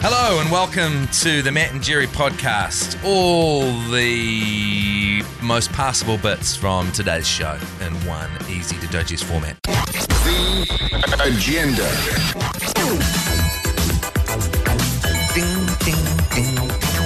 Hello and welcome to the Matt and Jerry podcast. All the most passable bits from today's show in one easy to digest format. The agenda. Ding, ding, ding,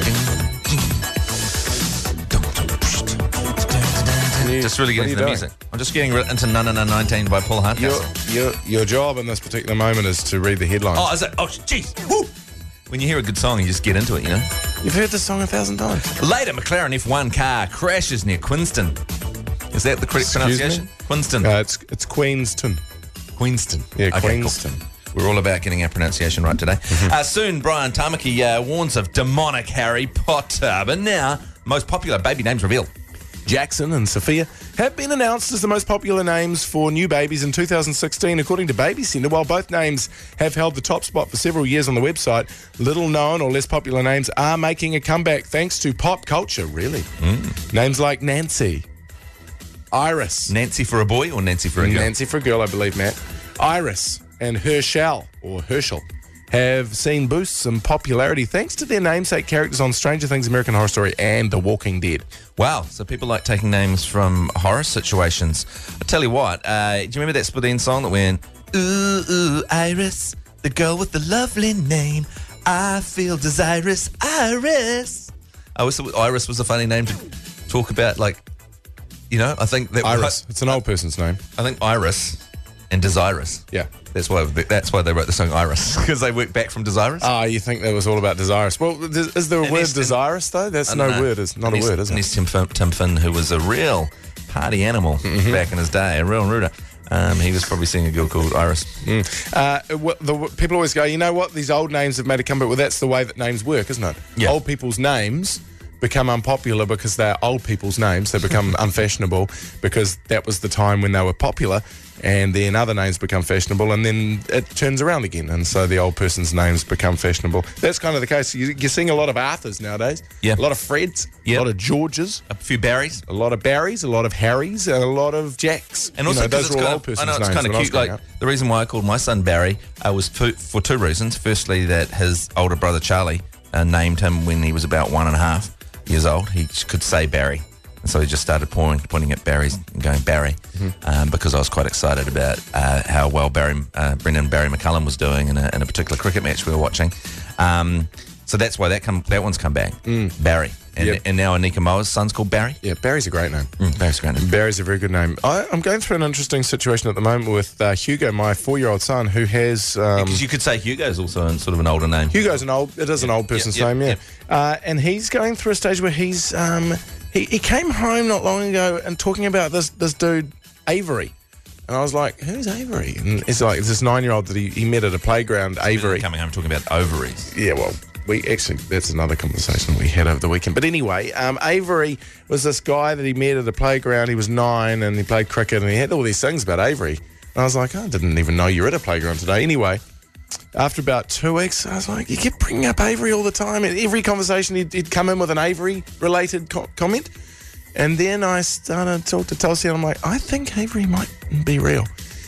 ding. Just really getting into the music. I'm just getting into Na Na Na 19 by Paul Hardcastle. Your job in this particular moment is to read the headlines. Oh, is it? Oh, jeez. Woo! When you hear a good song, you just get into it, you know? You've heard this song 1,000 times. Later, McLaren F1 car crashes near Queenston. Is that the correct pronunciation? Me? Queenston. It's Queenston. Queenston. Yeah, Okay, Queenston. Cool. We're all about getting our pronunciation right today. Soon, Brian Tamaki warns of demonic Harry Potter. But now, most popular baby names revealed. Jackson and Sophia have been announced as the most popular names for new babies in 2016, according to Baby Centre. While both names have held the top spot for several years on the website, little known or less popular names are making a comeback thanks to pop culture, really. Names like Nancy, Iris. Nancy for a boy or Nancy for a girl? Nancy for a girl, I believe, Matt. Iris and Herschel have seen boosts in popularity thanks to their namesake characters on Stranger Things, American Horror Story, and The Walking Dead. Wow, so people like taking names from horror situations. I tell you what, do you remember that Split Enz song that went, ooh, ooh, Iris, the girl with the lovely name, I feel desirous, Iris. I always thought Iris was a funny name to talk about, like, you know, I think that... Iris, it's an old person's name. I think Iris and Desirous. Yeah. That's why they wrote the song Iris, because they worked back from Desirous. Ah, you think that was all about desirous? Well, is there a word desirous though? That's no word. It's not a word, is it? Unless Tim Finn, who was a real party animal back in his day, a real rooter. He was probably seeing a girl called Iris. People always go, you know what? These old names have made a comeback. Well, that's the way that names work, isn't it? Yeah. Old people's names become unpopular because they're old people's names. They become unfashionable because that was the time when they were popular, and then other names become fashionable, and then it turns around again, and so the old person's names become fashionable. That's kind of the case. You're seeing a lot of Arthurs nowadays. Yeah. A lot of Freds. Yep. A lot of Georges. A few Barrys. A lot of Barrys. A lot of Harrys. And a lot of Jacks. And also, those are all old person's names. It's kind of cute. Like, up. the reason why I called my son Barry was for two reasons. Firstly, that his older brother Charlie named him when he was about 1.5 years old. He could say Barry. And so he just started pointing at Barry's and going Barry, because I was quite excited about how well Brendan Barry McCullum was doing in a particular cricket match we were watching. So that's why that one's come back, Barry. And now Anika Moa's son's called Barry. Yeah, Barry's a great name. Barry's a great name. Barry's a very good name. I'm going through an interesting situation at the moment with Hugo, my 4-year-old son, who has... Because you could say Hugo's also sort of an older name. Hugo's an old person's name, yeah. And he's going through a stage where he's... He came home not long ago and talking about this dude, Avery. And I was like, who's Avery? And it's like, it's this 9-year-old that he met at a playground, Avery. Coming home talking about ovaries. Yeah, well, that's another conversation we had over the weekend. But anyway, Avery was this guy that he met at a playground. He was 9 and he played cricket and he had all these things about Avery. And I was like, I didn't even know you were at a playground today. Anyway, after about 2 weeks, I was like, you kept bringing up Avery all the time. In every conversation, he'd come in with an Avery-related comment. And then I started to talk to Tulsi, and I'm like, I think Avery might be real.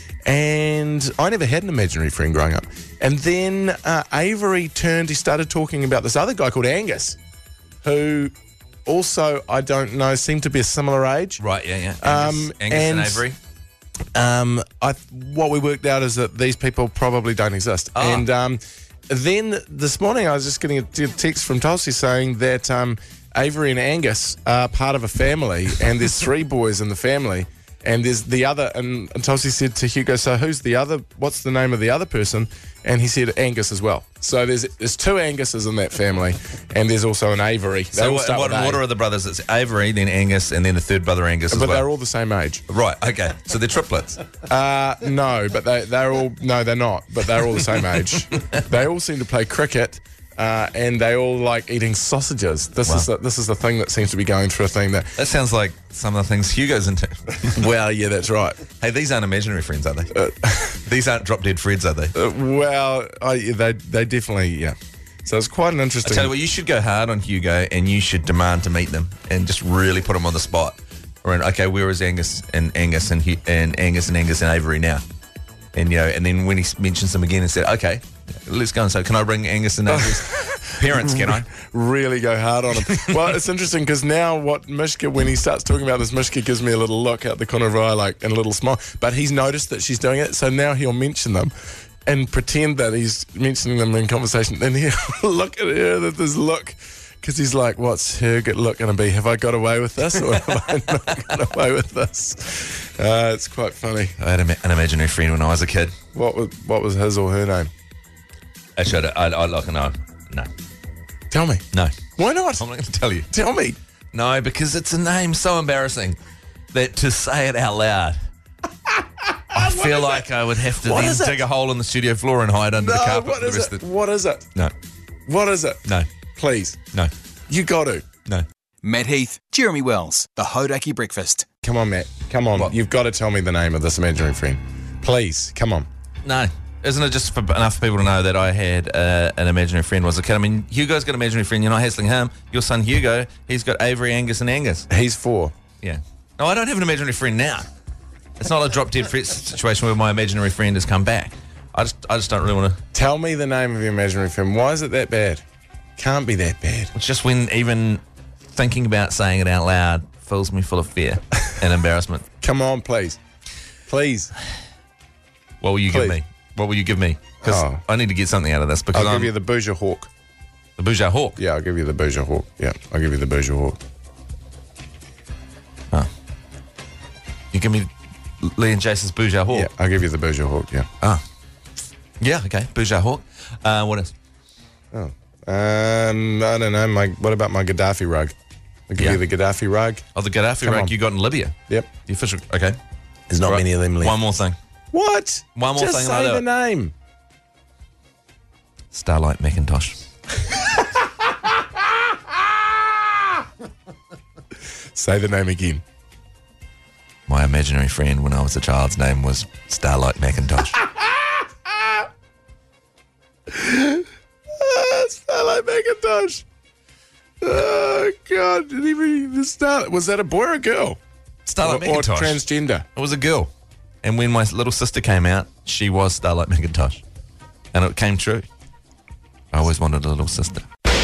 And I never had an imaginary friend growing up. And then Avery he started talking about this other guy called Angus, who also, I don't know, seemed to be a similar age. Right, yeah. Angus and Avery. What we worked out is that these people probably don't exist. Oh. And then this morning I was just getting a text from Tulsi saying that Avery and Angus are part of a family, and there's 3 boys in the family, and there's the other, and Tulsi said to Hugo, so who's the other, what's the name of the other person? And he said Angus as well. So there's 2 Anguses in that family, and there's also an Avery. So what order are the brothers? It's Avery, then Angus, and then the third brother Angus as well. But they're all the same age. Right, okay. So they're triplets. No, but they're not. But they're all the same age. They all seem to play cricket. And they all like eating sausages. This is the thing that seems to be going through a thing that sounds like some of the things Hugo's into. Well, yeah, that's right. Hey, these aren't imaginary friends, are they? These aren't drop dead Freds, are they? They definitely, yeah. So it's quite an interesting. I tell you what, you should go hard on Hugo, and you should demand to meet them, and just really put them on the spot. Okay, where is Angus and Avery now? And and then when he mentions them again and said, okay, Let's go and say, can I bring Angus and Avery's parents, can I? Really go hard on him. Well, it's interesting because now what Mishka, when he starts talking about this, Mishka gives me a little look out the corner of her eye, like, and a little smile. But he's noticed that she's doing it, so now he'll mention them and pretend that he's mentioning them in conversation. And he'll look at her with this look, because he's like, what's her good look going to be? Have I got away with this, or have I not got away with this? It's quite funny. I had an imaginary friend when I was a kid. What was his or her name? Actually, I'd like to know. No. Tell me. No. Why not? I'm not going to tell you. Tell me. No, because it's a name so embarrassing that to say it out loud, I feel like I would have to then dig a hole in the studio floor and hide under the carpet for the rest of the... What is it? No. What is it? No. Please. No. You got to. No. Matt Heath, Jeremy Wells, The Hodaki Breakfast. Come on, Matt. Come on. What? You've got to tell me the name of this imaginary friend. Please. Come on. No. Isn't it just enough for people to know that I had an imaginary friend was a kid? I mean, Hugo's got an imaginary friend. You're not hassling him. Your son Hugo, he's got Avery, Angus, and Angus. He's 4. Yeah. No, I don't have an imaginary friend now. It's not a drop-dead situation where my imaginary friend has come back. I just don't really want to... Tell me the name of your imaginary friend. Why is it that bad? Can't be that bad. It's just when even thinking about saying it out loud fills me full of fear and embarrassment. Come on, please. Please. What will you give me? What will you give me? Because I need to get something out of this. Because I'll give you the Bouger Hawk. The Bouger Hawk? Yeah, I'll give you the Bouger Hawk. Yeah, I'll give you the Bouger Hawk. Oh. You give me Lee and Jason's Bouger Hawk? Yeah, I'll give you the Bouger Hawk, yeah. Ah. Yeah, okay. Bouger Hawk. What else? Oh. I don't know. What about my Gaddafi rug? I'll give you the Gaddafi rug. Oh, the Gaddafi Come rug on. you got in Libya? Yep. The official... Okay. There's not many of them left. One more thing. What? One more Just thing. say the name. Starlight Macintosh. Say the name again. My imaginary friend when I was a child's name was Starlight Macintosh. Starlight Macintosh. Oh, God. Didn't even start. Was that a boy or a girl? Starlight Or Macintosh. transgender? It was a girl. And when my little sister came out, she was Starlight Macintosh. And it came true. I always wanted a little sister.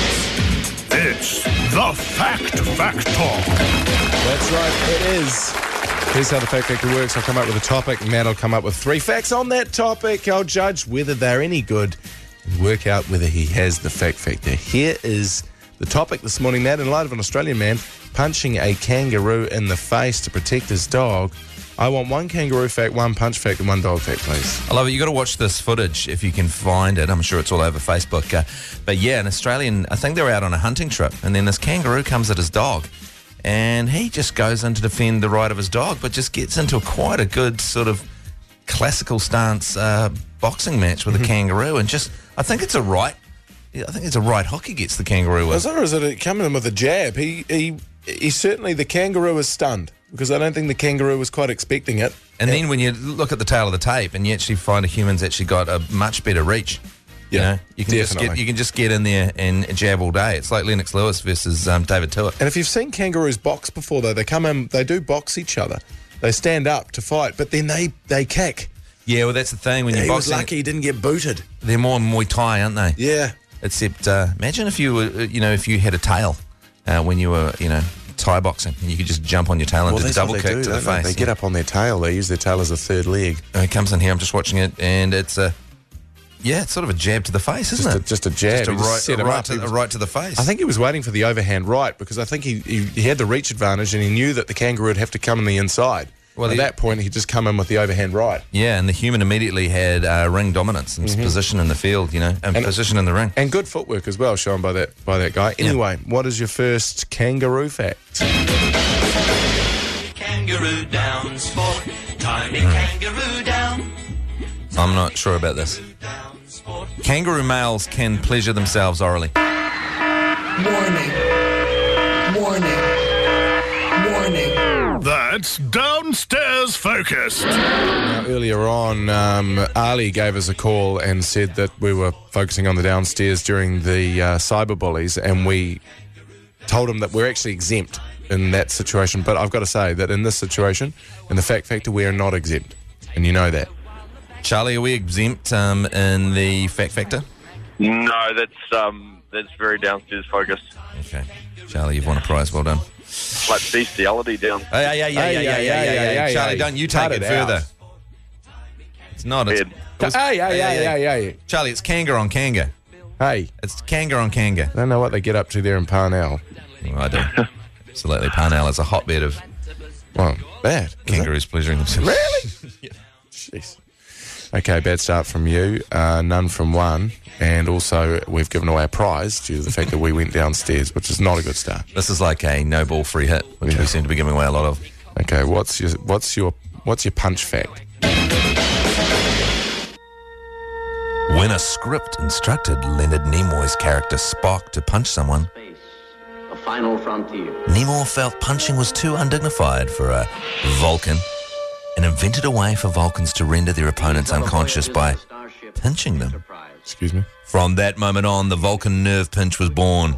It's the Fact Factor. That's right, it is. Here's how the Fact Factor works. I'll come up with a topic. Matt will come up with 3 facts on that topic. I'll judge whether they're any good and work out whether he has the Fact Factor. Here is the topic this morning, Matt. In light of an Australian man punching a kangaroo in the face to protect his dog, I want 1 kangaroo fact, 1 punch fact, and 1 dog fact, please. I love it. You got to watch this footage if you can find it. I'm sure it's all over Facebook. But yeah, an Australian, I think they were out on a hunting trip, and then this kangaroo comes at his dog, and he just goes in to defend the right of his dog, but just gets into quite a good sort of classical stance boxing match with the kangaroo, and just, I think it's a right hook he gets the kangaroo with. Or is it coming in with a jab? He certainly, the kangaroo is stunned, because I don't think the kangaroo was quite expecting it. And then when you look at the tail of the tape and you actually find a human's actually got a much better reach. You know, you can just get in there and jab all day. It's like Lennox Lewis versus David Tuitt. And if you've seen kangaroos box before, though, they come in, they do box each other. They stand up to fight, but then they kick. Yeah, well, that's the thing. When you're He was boxing, lucky he didn't get booted. they're more Muay Thai, aren't they? Yeah. Except, imagine if you were, if you had a tail when you were, Thai boxing, and you could just jump on your tail and do the double kick to the face. They get up on their tail. They use their tail as a third leg. He comes in here. I'm just watching it, and it's it's sort of a jab to the face, isn't it? Just a jab. Just a right to the face. I think he was waiting for the overhand right, because I think he had the reach advantage, and he knew that the kangaroo would have to come in the inside. Well, at that point, he'd just come in with the overhand right. Yeah, and the human immediately had ring dominance and position in the field, and position in the ring. And good footwork as well, shown by that guy. Anyway, what is your first kangaroo fact? Kangaroo down, sport. Tiny kangaroo down. I'm not sure about this. Kangaroo males can pleasure themselves orally. Warning. That's Downstairs Focused. Now, earlier on, Ali gave us a call and said that we were focusing on the downstairs during the cyberbullies, and we told him that we're actually exempt in that situation. But I've got to say that in this situation, in the Fact Factor, we are not exempt, and you know that. Charlie, are we exempt in the fact factor? No, that's very downstairs focused. Okay. Charlie, you've won a prize. Well done. Like bestiality down. Hey, Charlie, don't you take it further. It's not. It's, Hey. Charlie, it's Kanga on Kanga. Hey, It's Kanga on Kanga. I don't know what they get up to there in Parnell. Well, I do. Absolutely. Parnell is a hotbed of Well, bad. kangaroos pleasuring themselves. Really? Yeah. Jeez. Okay, bad start from you. None from one. And also, we've given away a prize due to the fact that we went downstairs, which is not a good start. This is like a no ball free hit, which Yeah. we seem to be giving away a lot of. Okay, what's your punch fact? When a script instructed Leonard Nimoy's character Spock to punch someone, The final frontier. Nimoy felt punching was too undignified for a Vulcan and invented a way for Vulcans to render their opponents unconscious by pinching them. Excuse me? From that moment on, the Vulcan nerve pinch was born.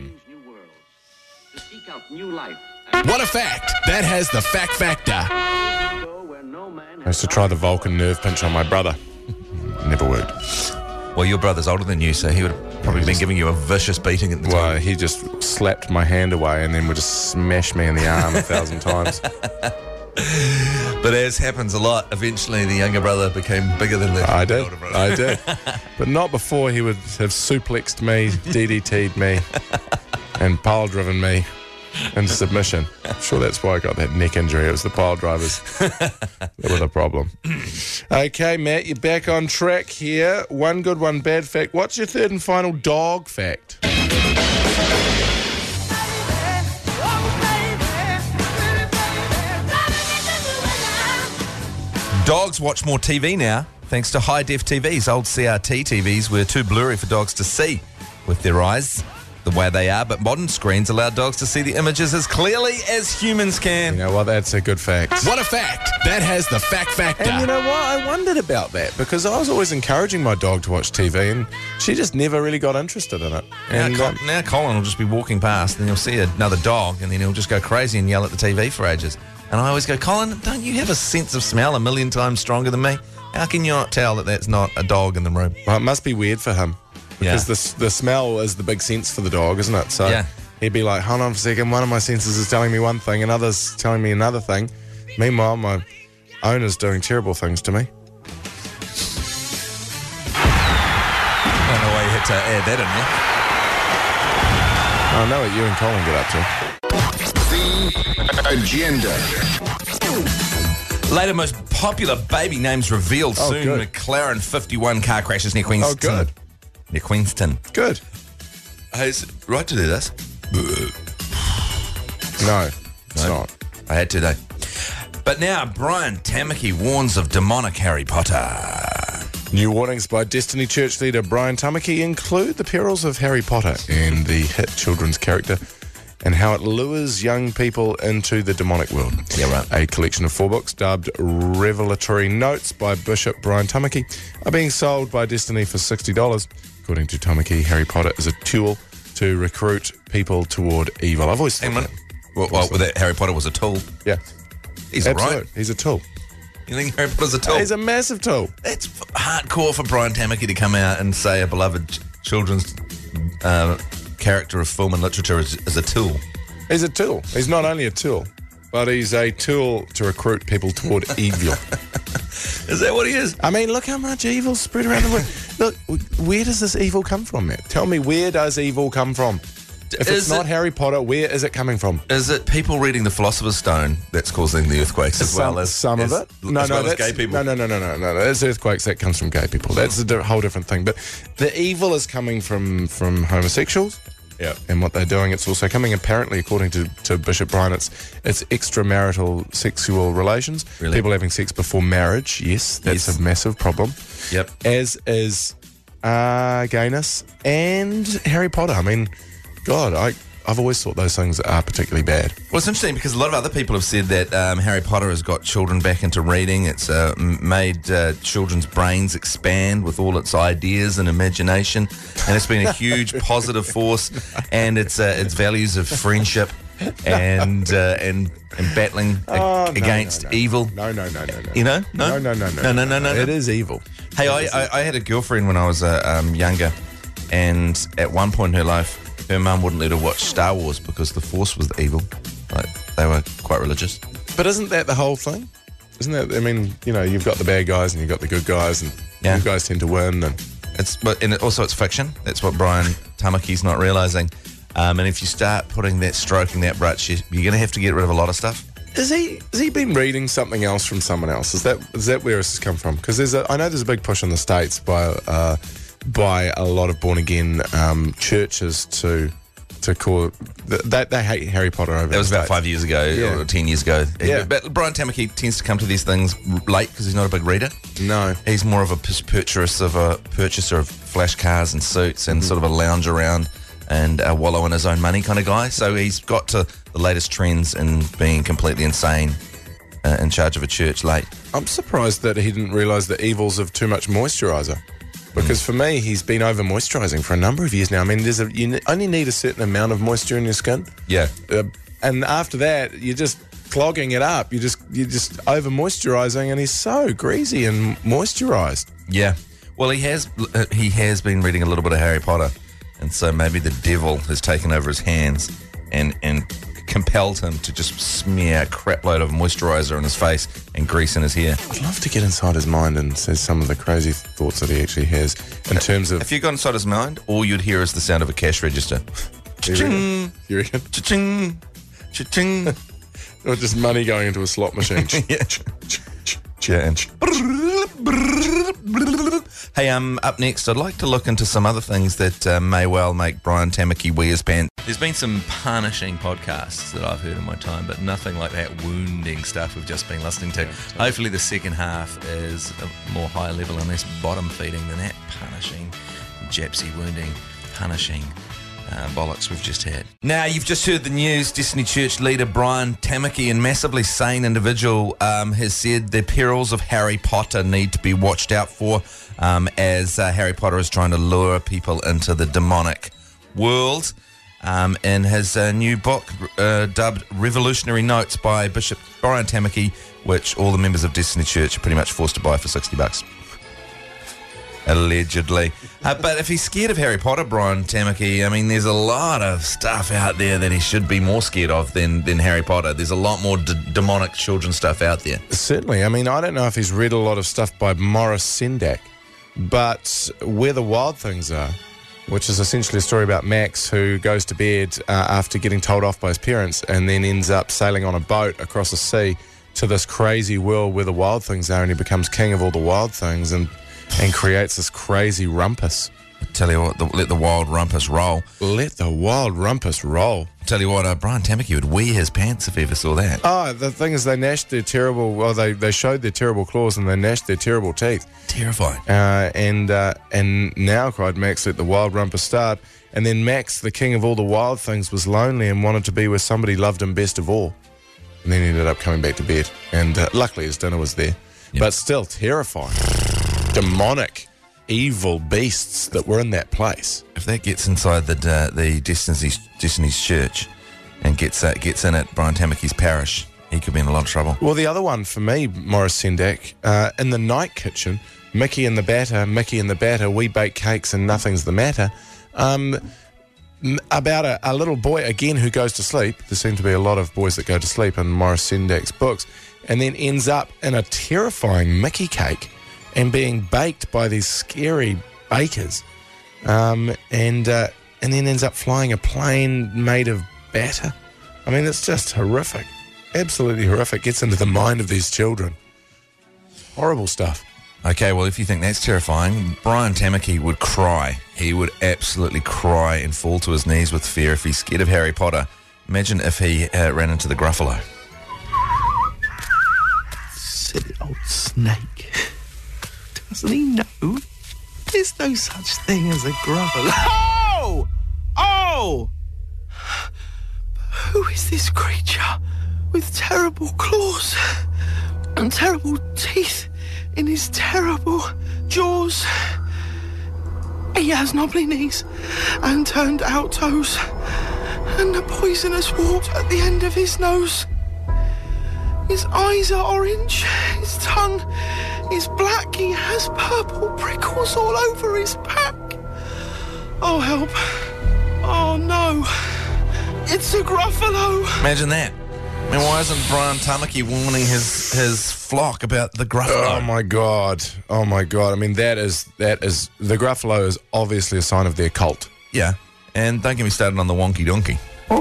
To seek out new life. What a fact! That has the fact factor. Go where no man I used to try the Vulcan nerve pinch on my brother. Never worked. Well, your brother's older than you, so he would have probably been giving you a vicious beating at the time. Well, he just slapped my hand away and then would just smash me in the arm 1,000 times. But as happens a lot, eventually the younger brother became bigger than the I did. older brother. I did. But not before he would have suplexed me, DDT'd me, and pile driven me into submission. I'm sure that's why I got that neck injury. It was the pile drivers that were the problem. Okay, Matt, you're back on track here. One good, one bad fact. What's your third and final dog fact? Dogs watch more TV now, thanks to high-def TVs. Old CRT TVs were too blurry for dogs to see with their eyes the way they are, but modern screens allow dogs to see the images as clearly as humans can. You know what? That's a good fact. What a fact! That has the fact factor. And you know what? I wondered about that because I was always encouraging my dog to watch TV and she just never really got interested in it. And, Now Colin will just be walking past and he'll see another dog and then he'll just go crazy and yell at the TV for ages. And I always go, Colin, don't you have a sense of smell a million times stronger than me? How can you not tell that that's not a dog in the room? well, it must be weird for him because Yeah. the smell is the big sense for the dog, isn't it? So Yeah. he'd be like, hold on for a second, one of my senses is telling me one thing and others telling me another thing. Meanwhile, my owner's doing terrible things to me. I don't know why you had to add that in there. I know what you and Colin get up to. Agenda. Later, most popular baby names revealed Oh, soon. good. McLaren 51 car crashes near Queenston. Oh, good. Near Queenston. Good. Hey, is it right to do this? No, it's not. I had to, though. But now, Brian Tamaki warns of demonic Harry Potter. New warnings by Destiny Church leader Brian Tamaki include the perils of Harry Potter and the hit children's character and how it lures young people into the demonic world. Yeah, right. A collection of 4 books dubbed Revelatory Notes by Bishop Brian Tamaki are being sold by Destiny for $60. According to Tamaki, Harry Potter is a tool to recruit people toward evil. I've always thought Hang on. that. Well, that Harry Potter was a tool. Yeah, He's absolutely. right. He's a tool. You think Harry Potter's a tool? He's a massive tool. It's hardcore for Brian Tamaki to come out and say a beloved children's character of film and literature is a tool. He's a tool. He's not only a tool, but he's a tool to recruit people toward evil. Is that what he is? I mean, look how much evil's spread around the world. Look, where does this evil come from, Matt? Tell me, where does evil come from? If it's Is not it- Harry Potter, where is it coming from? Is it people reading the Philosopher's Stone that's causing the earthquakes as well as some of it? as well as gay people? No. That's earthquakes. That comes from gay people. That's a whole different thing. But the evil is coming from homosexuals. Yeah. And what they're doing, it's also coming, apparently, according to Bishop Brian, it's extramarital sexual relations. Really? People having sex before marriage. Yes, that's Yes. a massive problem. Yep. As is gayness and Harry Potter. I mean, God, I've always thought those things are particularly bad. Well, it's interesting because a lot of other people have said that Harry Potter has got children back into reading. It's made children's brains expand with all its ideas and imagination, and it's been a huge positive force. And its values of friendship and battling against evil. No. You know? No. No. It is evil. Hey, I had a girlfriend when I was younger, and at one point in her life, her mum wouldn't let her watch Star Wars because the Force was the evil. Like, they were quite religious. But isn't that the whole thing? Isn't that, I mean, you know, you've got the bad guys and you've got the good guys, and you guys tend to win. And it's fiction. That's what Brian Tamaki's not realising. And if you start stroking that brutch, you're going to have to get rid of a lot of stuff. Has he been reading something else from someone else? Is that where this has come from? Because I know there's a big push in the States by a lot of born again churches to call they hate Harry Potter over. That was about 5 years ago Yeah. or 10 years ago. Yeah. But Brian Tamaki tends to come to these things late because he's not a big reader. No. He's more of a purchaser of flash cars and suits and sort of a lounge around and wallow in his own money kind of guy. So he's got to the latest trends in being completely insane in charge of a church late. I'm surprised that he didn't realise the evils of too much moisturiser. Because for me, he's been over moisturising for a number of years now. I mean, you only need a certain amount of moisture in your skin. Yeah. And after that, you're just clogging it up. You're just over moisturising, and he's so greasy and moisturised. Yeah. Well, he has been reading a little bit of Harry Potter, and so maybe the devil has taken over his hands and compelled him to just smear a crap load of moisturiser on his face and grease in his hair. I'd love to get inside his mind and see some of the crazy thoughts that he actually has in terms of... If you got inside his mind, all you'd hear is the sound of a cash register. You reckon? Cha-ching, cha-ching. Or just money going into a slot machine. Yeah. Hey, up next, I'd like to look into some other things that may well make Brian Tamaki wee his pants. There's been some punishing podcasts that I've heard in my time, but nothing like that wounding stuff we've just been listening to. Hopefully the second half is a more high level and less bottom feeding than that punishing, Japsy wounding, punishing bollocks we've just had. Now, you've just heard the news. Destiny Church leader Brian Tamaki, a massively sane individual, has said the perils of Harry Potter need to be watched out for as Harry Potter is trying to lure people into the demonic world. In his new book, dubbed Revolutionary Notes by Bishop Brian Tamaki, which all the members of Destiny Church are pretty much forced to buy for $60. Allegedly. But if he's scared of Harry Potter, Brian Tamaki, I mean, there's a lot of stuff out there that he should be more scared of than Harry Potter. There's a lot more demonic children's stuff out there. Certainly. I mean, I don't know if he's read a lot of stuff by Morris Sendak, but Where the Wild Things Are, which is essentially a story about Max who goes to bed after getting told off by his parents and then ends up sailing on a boat across the sea to this crazy world where the wild things are, and he becomes king of all the wild things and creates this crazy rumpus. I tell you what, let the wild rumpus roll. Let the wild rumpus roll. I tell you what, Brian Tamaki would wee his pants if he ever saw that. Oh, the thing is they gnashed their terrible, well, they showed their terrible claws and they gnashed their terrible teeth. Terrifying. And now, cried Max, let the wild rumpus start. And then Max, the king of all the wild things, was lonely and wanted to be with somebody who loved him best of all. And then he ended up coming back to bed. And luckily his dinner was there. Yep. But still terrifying. Demonic, evil beasts that were in that place. If that gets inside the Destiny's Church and gets in at Brian Tamaki's parish, he could be in a lot of trouble. Well, the other one for me, Morris Sendak, in the night kitchen, Mickey and the Batter, we bake cakes and nothing's the matter. About a little boy, again, who goes to sleep. There seem to be a lot of boys that go to sleep in Morris Sendak's books, and then ends up in a terrifying Mickey cake and being baked by these scary bakers, and then ends up flying a plane made of batter. I mean, it's just horrific. Absolutely horrific. Gets into the mind of these children. Horrible stuff. Okay, well, if you think that's terrifying, Brian Tamaki would cry. He would absolutely cry and fall to his knees with fear if he's scared of Harry Potter. Imagine if he ran into the Gruffalo. Silly old snake. Doesn't he know? There's no such thing as a Gruffalo. Oh! Oh! Who is this creature with terrible claws and terrible teeth in his terrible jaws? He has knobbly knees and turned out toes And the poisonous wart at the end of his nose. His eyes are orange. His tongue is black. He has purple prickles all over his back. Oh, help. Oh, no. It's a Gruffalo. Imagine that. I mean, why isn't Brian Tamaki warning his flock about the Gruffalo? Oh my god! Oh my god! I mean, that is the Gruffalo is obviously a sign of their cult. Yeah, and don't get me started on the wonky donkey.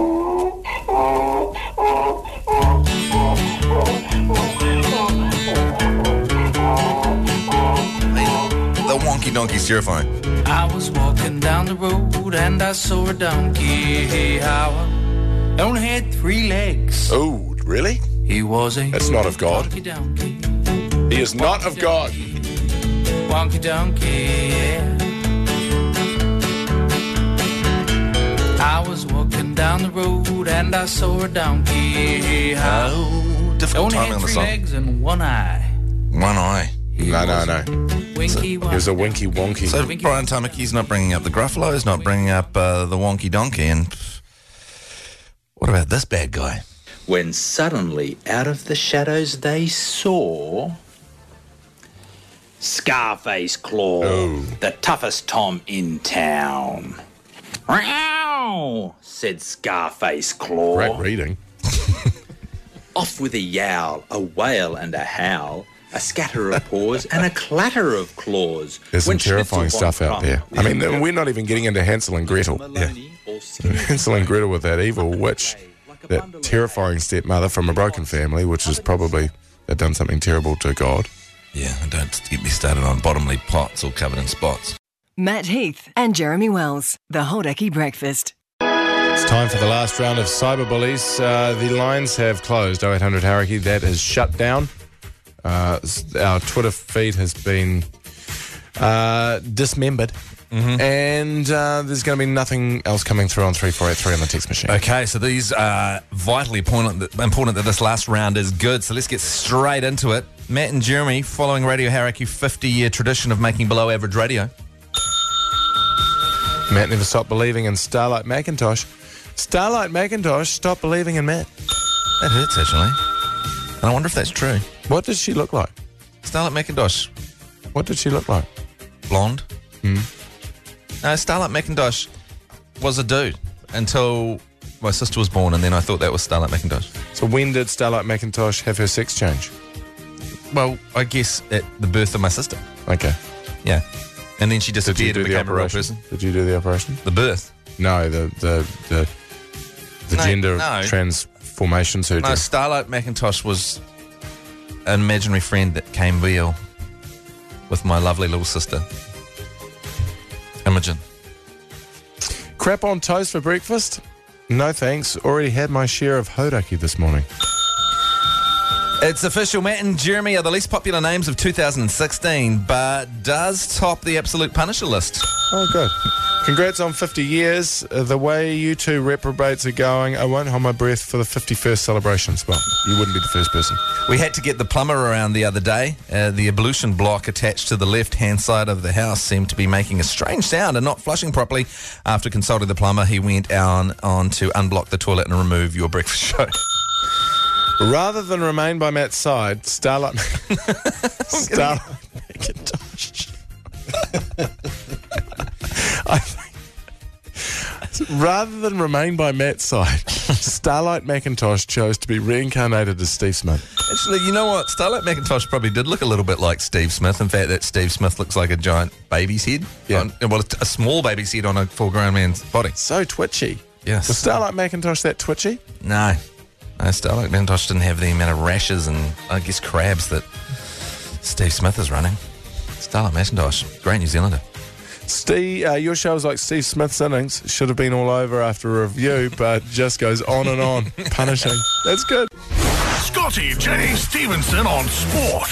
The wonky donkey's terrifying. I was walking down the road and I saw a donkey. Howard only had 3 legs. Oh, really? He was a That's not of God. wonky donkey. He is not of God. Wonky donkey, yeah. I was walking down the road and I saw a donkey. Oh, difficult only timing had on the 3 song. legs and 1 eye. One eye. No. Winky He was a winky wonky. So Brian Tamaki's not bringing up the Gruffalo, he's not bringing up the wonky donkey, and what about this bad guy? When suddenly, out of the shadows, they saw Scarface Claw, the toughest Tom in town. "Meow," said Scarface Claw. Great reading. Off with a yowl, a wail and a howl, a scatter of paws and a clatter of claws. There's some When terrifying Schnitzel stuff out von there. I mean, we're not even getting into Hansel and Gretel. Maloney or Skinny Hansel and Gretel with that evil witch, that terrifying stepmother from a broken family, which is probably they've done something terrible to God. Yeah, and don't get me started on bottomly pots all covered in spots. Matt Heath and Jeremy Wells, the Hodaki Breakfast. It's time for the last round of cyberbullies. The lines have closed. 0800 Haraki, that is shut down. Our Twitter feed has been dismembered. Mm-hmm. And there's going to be nothing else coming through on 3483 on the text machine. Okay, so these are vitally important that this last round is good. So let's get straight into it. Matt and Jeremy, following Radio Haraki 50-year tradition of making below average radio. Matt never stopped believing in Starlight Macintosh. Starlight Macintosh stopped believing in Matt. That hurts, actually. And I wonder if that's true. What did she look like? Starlight Macintosh. What did she look like? Blonde. Hmm. No, Starlight Macintosh was a dude until my sister was born, and then I thought that was Starlight Macintosh. So when did Starlight Macintosh have her sex change? Well, I guess at the birth of my sister. Okay. Yeah. And then she disappeared and became a real person. Did you do the operation? The birth? No, the gender transformation surgery. No, Starlight Macintosh was an imaginary friend that came real with my lovely little sister, Imogen. Crap on toast for breakfast? No thanks. Already had my share of hodaki this morning. It's official. Matt and Jeremy are the least popular names of 2016, but does top the absolute Punisher list. Oh, good. Congrats on 50 years. The way you two reprobates are going, I won't hold my breath for the 51st celebrations. Well, you wouldn't be the first person. We had to get the plumber around the other day. The ablution block attached to the left-hand side of the house seemed to be making a strange sound and not flushing properly. After consulting the plumber, he went on to unblock the toilet and remove your breakfast show. Rather than remain by Matt's side, Starlight Macintosh. Rather than remain by Matt's side, Starlight Macintosh chose to be reincarnated as Steve Smith. Actually, you know what? Starlight Macintosh probably did look a little bit like Steve Smith. In fact, that Steve Smith looks like a giant baby's head. Yeah. Well, a small baby's head on a full-grown man's body. So twitchy. Yes. Was Starlight Macintosh that twitchy? No. Starlight Macintosh didn't have the amount of rashes and, I guess, crabs that Steve Smith is running. Starlight Macintosh, great New Zealander. Steve, your show is like Steve Smith's innings. Should have been all over after a review, but just goes on and on. Punishing. That's good. Scotty J. Stevenson on Sport.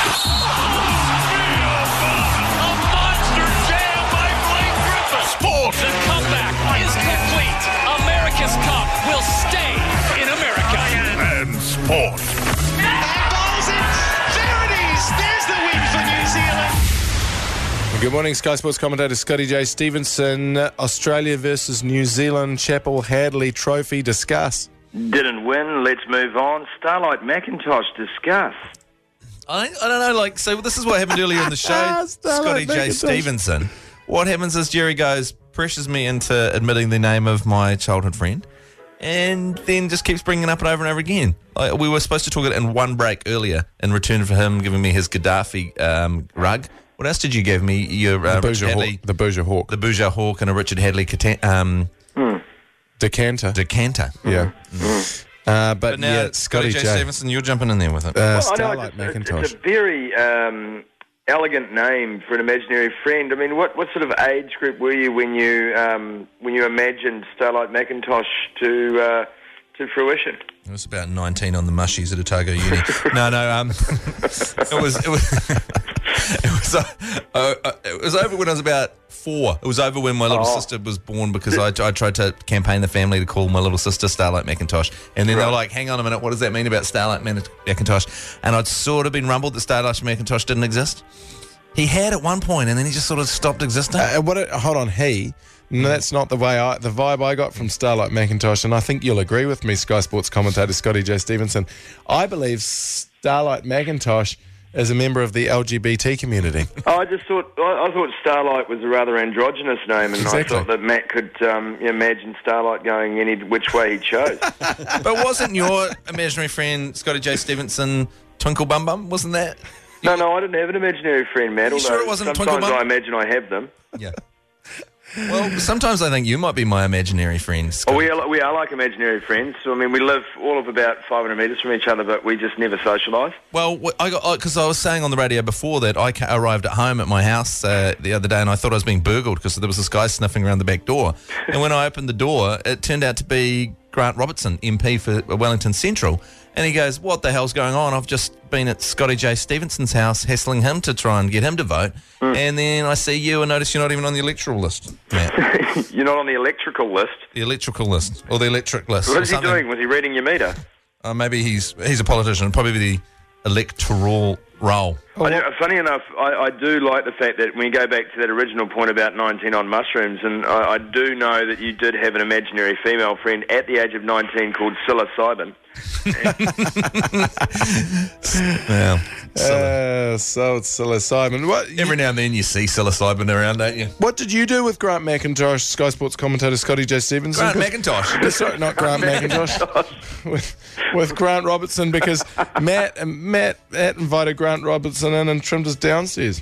A monster jam by Blake Griffin. Sport. The comeback is complete. America's Cup will stay in America. And sport. And ball's in. There it is. There's the win for New Zealand. Good morning, Sky Sports commentator Scotty J. Stevenson. Australia versus New Zealand, Chappell Hadley Trophy. Discuss. Didn't win. Let's move on. Starlight McIntosh, discuss. I don't know, so this is what happened earlier in the show, Scotty J. Stevenson. What happens is Jerry pressures me into admitting the name of my childhood friend, and then just keeps bringing it up and over again. We were supposed to talk it in one break earlier in return for him giving me his Gaddafi rug. What else did you give me? Your the Bouger Hawk. The Bouger Hawk and a Richard Hadley decanter. Yeah. But now, yeah, Scotty J. Stevenson, you're jumping in there with it. Starlight McIntosh. It's a very elegant name for an imaginary friend. I mean, what sort of age group were you when you imagined Starlight McIntosh to fruition? It was about 19 on the mushies at Otago Uni. It was over when I was about 4. It was over when my little sister was born because I tried to campaign the family to call my little sister Starlight McIntosh. And then they were like, hang on a minute, what does that mean about Starlight McIntosh? And I'd sort of been rumbled that Starlight McIntosh didn't exist. He had at one point, and then he just sort of stopped existing. Hold on, No, that's not the vibe I got from Starlight McIntosh, and I think you'll agree with me, Sky Sports commentator Scotty J. Stevenson. I believe Starlight McIntosh is a member of the LGBT community. I thought Starlight was a rather androgynous name, and I thought that Matt could imagine Starlight going any which way he chose. But wasn't your imaginary friend Scotty J. Stevenson Twinkle Bum Bum? Wasn't that? No, I didn't have an imaginary friend, Matt. Although sure it wasn't sometimes Twinkle Bum? I imagine I have them. Yeah. Well, sometimes I think you might be my imaginary friend, Scott. We are like imaginary friends. So, I mean, we live all of about 500 metres from each other, but we just never socialise. Well, because I was saying on the radio before that I arrived at home at my house the other day and I thought I was being burgled because there was this guy sniffing around the back door. And when I opened the door, it turned out to be Grant Robertson, MP for Wellington Central. And he goes, what the hell's going on? I've just been at Scotty J. Stevenson's house hassling him to try and get him to vote. And then I see you and notice you're not even on the electoral list, Matt. You're not on the electrical list? The electrical list, or the electric list. What is he doing? Was he reading your meter? Maybe he's a politician, probably the electoral role. Funny enough, I do like the fact that when you go back to that original point about 19 on mushrooms, and I do know that you did have an imaginary female friend at the age of 19 called psilocybin. Well, so it's psilocybin. Every now and then you see psilocybin around, don't you? What did you do with Grant McIntosh, Sky Sports commentator Scotty J. Stevenson? Grant McIntosh? Sorry, not Grant McIntosh. with Grant Robertson, because Matt invited Grant Robertson in and trimmed us downstairs.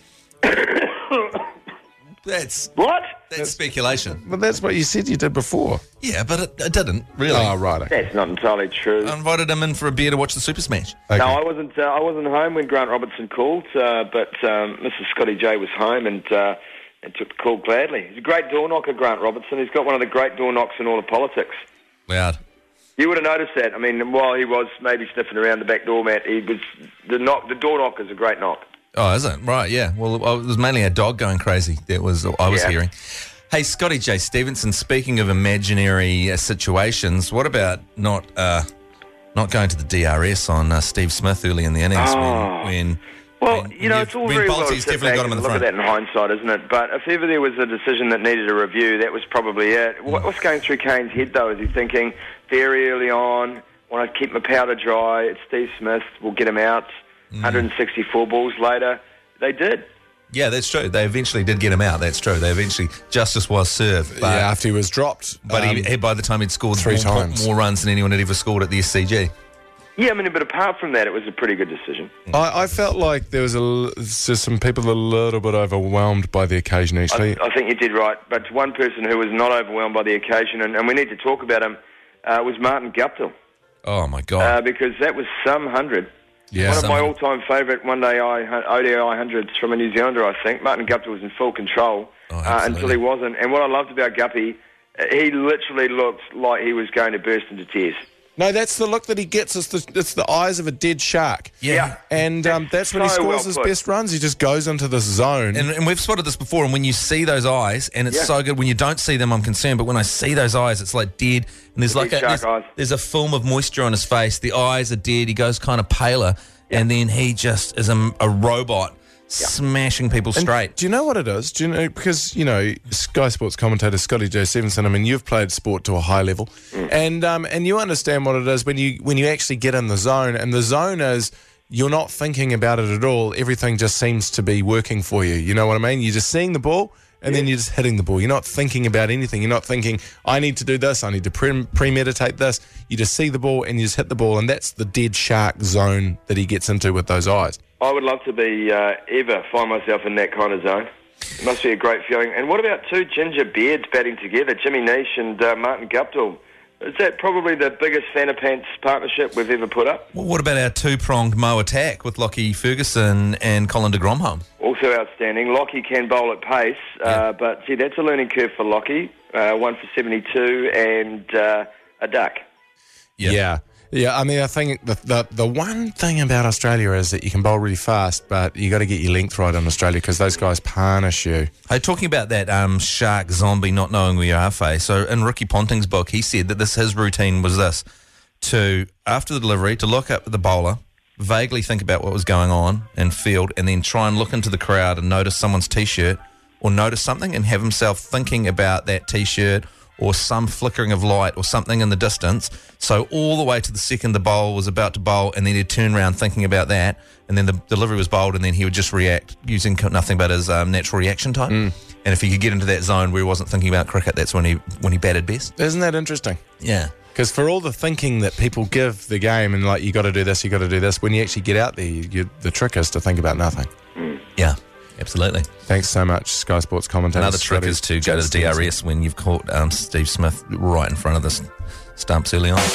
That's speculation. But that's what you said you did before. Yeah, but it didn't really. Oh, right. Okay. That's not entirely true. I invited him in for a beer to watch the Super Smash. Okay. No, I wasn't home when Grant Robertson called, but Mrs. Scotty J was home and took the call gladly. He's a great door knocker, Grant Robertson. He's got one of the great door knocks in all of politics. Loud. You would have noticed that. I mean, while he was maybe sniffing around the back door, Matt, he was the door knock is a great knock. Oh, is it? Right, yeah. Well, it was mainly a dog going crazy. That was I was hearing. Hey, Scotty J. Stevenson, speaking of imaginary situations, what about not going to the DRS on Steve Smith early in the innings when it's all very well to sit back and look front. at that in hindsight, isn't it? But if ever there was a decision that needed a review, that was probably it. What's going through Kane's head, though? Is he thinking very early on, want to keep my powder dry, it's Steve Smith, we'll get him out, 164 balls later? They did. Yeah, that's true. They eventually did get him out. That's true. Justice was served. But, after he was dropped. But by the time he'd scored 3 times more runs than anyone had ever scored at the SCG. Yeah, I mean, but apart from that, it was a pretty good decision. I felt like there was just some people a little bit overwhelmed by the occasion, actually. I think you did right. But one person who was not overwhelmed by the occasion, and we need to talk about him, was Martin Guptill. Oh, my God. Because that was some 100. Yeah. One of my all-time favourite one-day ODI hundreds from a New Zealander, I think. Martin Guptill was in full control until he wasn't. And what I loved about Guppy, he literally looked like he was going to burst into tears. No, that's the look that he gets. It's the eyes of a dead shark. Yeah. And that's when he scores his best runs. He just goes into this zone. And we've spotted this before, and when you see those eyes, and it's so good. When you don't see them, I'm concerned. But when I see those eyes, it's like dead. And there's a film of moisture on his face. The eyes are dead. He goes kind of paler. And then he just is a robot smashing people straight. Do you know what it is? Do you know, because, Sky Sports commentator Scotty J. Stevenson, I mean, you've played sport to a high level, and you understand what it is when you actually get in the zone, and the zone is you're not thinking about it at all. Everything just seems to be working for you. You know what I mean? You're just seeing the ball, and then you're just hitting the ball. You're not thinking about anything. You're not thinking, I need to do this, I need to premeditate this. You just see the ball, and you just hit the ball, and that's the dead shark zone that he gets into with those eyes. I would love to be find myself in that kind of zone. It must be a great feeling. And what about two ginger beards batting together, Jimmy Nish and Martin Guptill? Is that probably the biggest Fanapants partnership we've ever put up? Well, what about our two-pronged Mo attack with Lockie Ferguson and Colin de Gromholm? Also outstanding. Lockie can bowl at pace, but see, that's a learning curve for Lockie. 1 for 72 and a duck. Yeah. I mean, I think the one thing about Australia is that you can bowl really fast, but you got to get your length right on Australia because those guys punish you. Hey, talking about that shark zombie not knowing where you are, Faye. So in Ricky Ponting's book, he said that his routine was this: to after the delivery, to look up at the bowler, vaguely think about what was going on in field, and then try and look into the crowd and notice someone's t-shirt or notice something, and have himself thinking about that t-shirt or some flickering of light or something in the distance. So all the way to the second the bowl was about to bowl, and then he'd turn around thinking about that, and then the delivery was bowled, and then he would just react using nothing but his natural reaction time. And if he could get into that zone where he wasn't thinking about cricket, that's when he batted best. Isn't that interesting? Yeah. Because for all the thinking that people give the game and like, you got to do this, when you actually get out there, the trick is to think about nothing. Yeah. Absolutely. Thanks so much, Sky Sports commentator. Another trick is to go to the DRS when you've caught Steve Smith right in front of the stumps early on.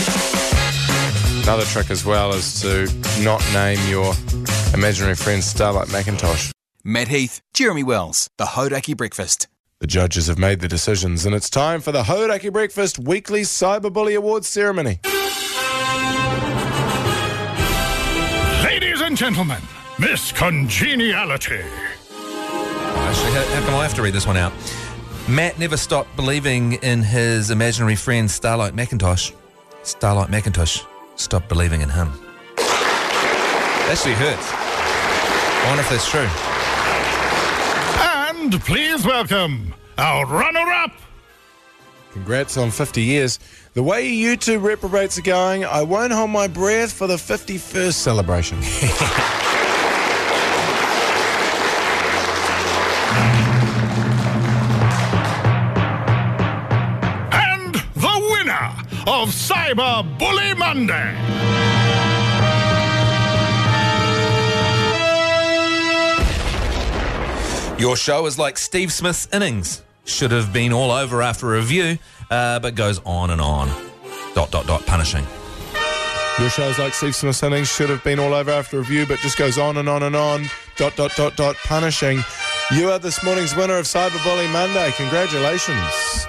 Another trick as well is to not name your imaginary friend Starlight McIntosh. Matt Heath, Jeremy Wells, the Hodaki Breakfast. The judges have made the decisions, and it's time for the Hodaki Breakfast Weekly Cyberbully Awards ceremony. Ladies and gentlemen, Miss Congeniality. Actually, how come I have to read this one out? Matt never stopped believing in his imaginary friend Starlight McIntosh. Starlight McIntosh stopped believing in him. That actually hurts. I wonder if that's true. And please welcome our runner-up. Congrats on 50 years. The way you two reprobates are going, I won't hold my breath for the 51st celebration. Of Cyber Bully Monday. Your show is like Steve Smith's innings. Should have been all over after a review, but goes on and on. ... punishing. Your show is like Steve Smith's innings. Should have been all over after a review, but just goes on and on and on. ... punishing. You are this morning's winner of Cyber Bully Monday. Congratulations.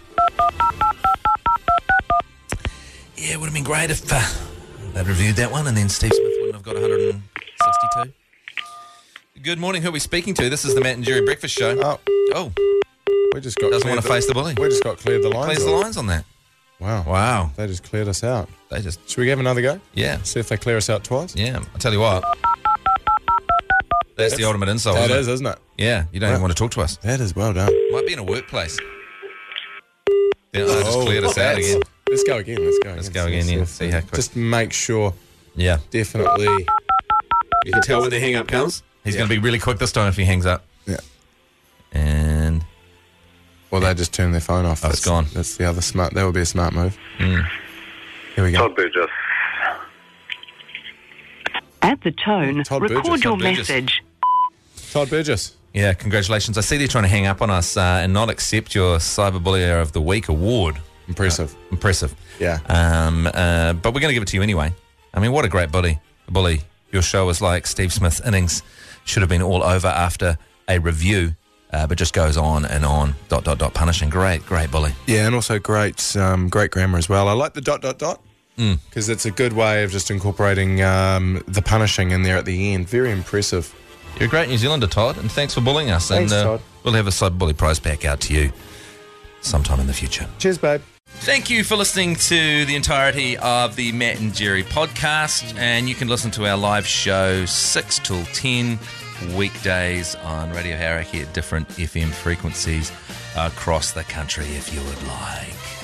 Yeah, it would have been great if they'd reviewed that one and then Steve Smith wouldn't have got 162. Good morning, who are we speaking to? This is the Matt and Jerry Breakfast Show. Oh. We just got doesn't want to face the bully. We just got cleared the lines. Clears the lines on that. Wow. They just cleared us out. Should we have another go? Yeah. See if they clear us out twice? Yeah. I'll tell you what. That's the ultimate insult. That is, isn't it? Yeah. You don't even want to talk to us. That is well done. Might be in a workplace. Then they just cleared us out again. Let's go again. Let's go again, yeah. See how quick. Just make sure. Yeah. Definitely. You can tell when the hang-up comes. He's going to be really quick this time if he hangs up. Yeah. And... Well, they just turn their phone off. Oh, it's gone. That's the other smart... That would be a smart move. Here we go. Todd Burgess. At the tone, Todd record Burgess. your Todd Burgess. message. Todd Burgess. Yeah, congratulations. I see they're trying to hang up on us and not accept your Cyberbullier of the Week award. Impressive. Impressive. Yeah. But we're going to give it to you anyway. I mean, what a great bully. Your show is like Steve Smith's innings. Should have been all over after a review, but just goes on and on. ... punishing. Great bully. Yeah, and also great grammar as well. I like the ... because it's a good way of just incorporating the punishing in there at the end. Very impressive. You're a great New Zealander, Todd, and thanks for bullying us. Thanks, Todd. We'll have a Cyberbully prize pack out to you sometime in the future. Cheers, babe. Thank you for listening to the entirety of the Matt and Jerry podcast, and you can listen to our live show 6 till 10 weekdays on Radio Hauraki at different FM frequencies across the country if you would like.